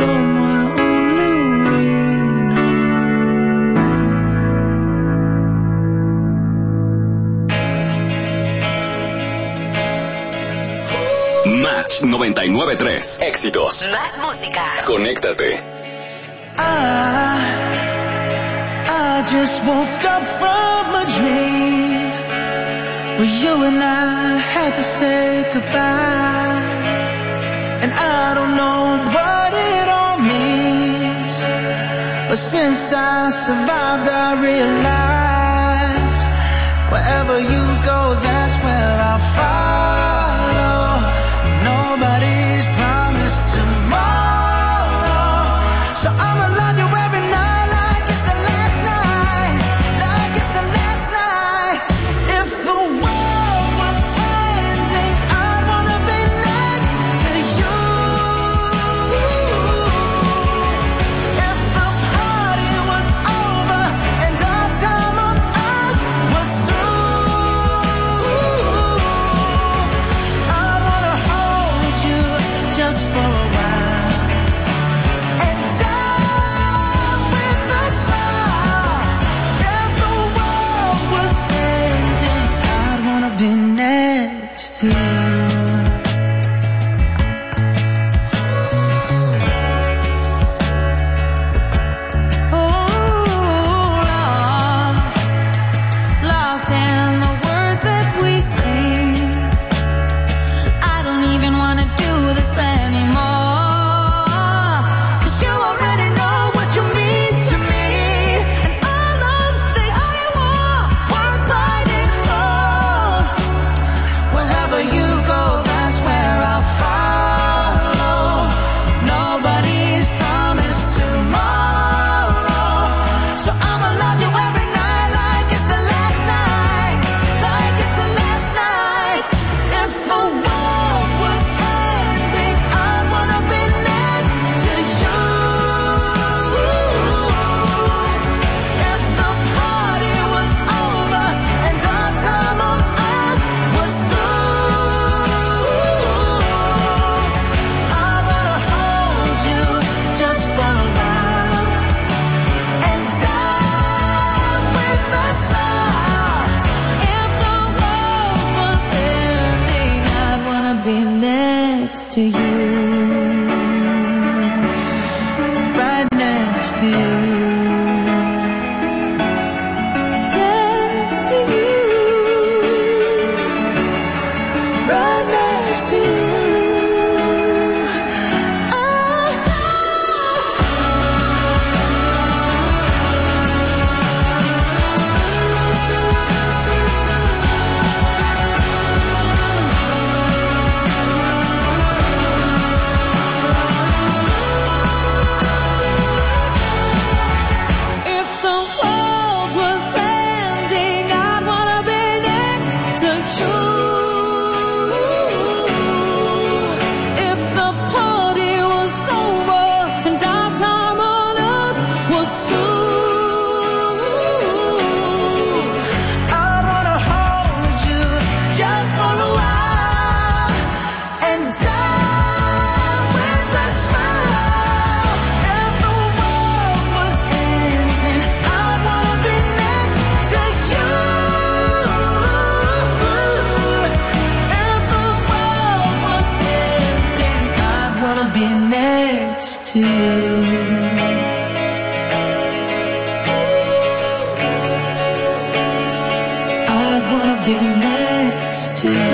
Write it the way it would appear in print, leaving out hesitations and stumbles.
somewhere only we know. Match 99.3. Éxitos. Más música. Conéctate. I just woke up from a dream where you and I had to say goodbye. And I don't know what it all means, but since I survived I realized wherever you go, that's where I'll follow. Nobody's promised tomorrow, so I'ma love you every night like it's the last night, like it's the last night. If the world was ending, I'd wanna be next to you. If the party was over and our time on earth was through, I'd wanna hold you just for a while and die with a smile. If the world was ending, I'd wanna be next to you. Lost in the words that we sing. I don't even wanna do this anymore, 'cause you already know what you mean to me, and all of the I want worth fighting for. Wherever you go, that's where I'll follow. Nobody's promised tomorrow, so I'ma love you every night like it's the last night, like it's the last night. If the world was ending, I'd wanna be next to you. If the party was over and our time on earth was through, I wanna hold you just for a while and die with a smile. If the world was ending, I'd wanna be next to you, right next to you, next to you, right next to you. If the world was ending, I'd wanna be next to you. If the party was over and our time on earth was through, I'd wanna hold you just for a while and die with a smile. If the world was ending, I'd wanna be next to you. If the world was ending, I'd wanna be next to you. I'd wanna be next to you.